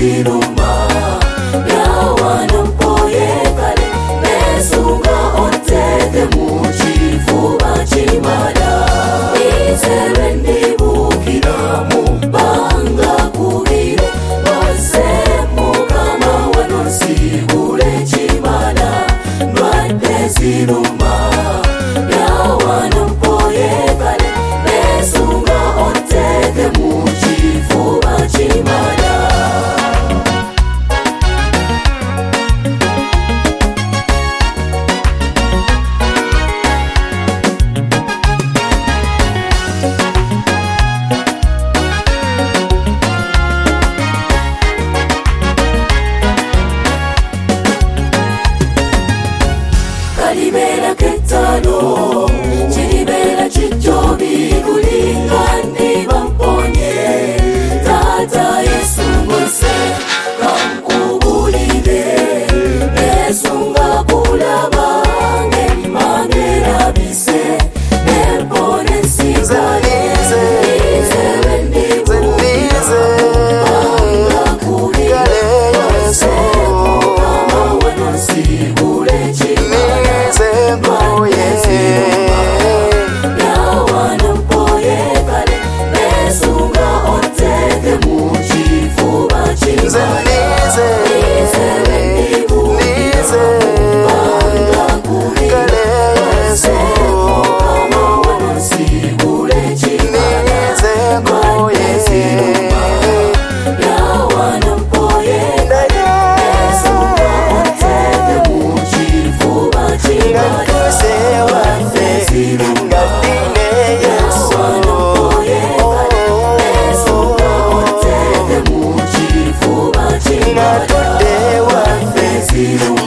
ziruma yawanompoye kale nesunga otete muchifuba chimala izere ndibukira mubanga kubire bose mukama wanosibule chimala ndwadde ziruma yawanompoye kale nesunga otete muchifuba chimala kalibera ketalo chilibera chichobi kulingani bamponye tata Yesu mwese kamkubulire Yesu ngakulabange mangera bise nepone sigale izebe ndibulize bangakubire Yesu mukama wanosibule chimala yawanompoye kale nesunga otete muchifuba chimala izebe ndibulize bangakubire Yesu mukama wanosibule chimala yawanompoye kale nesunga otete muchifuba chimala Zero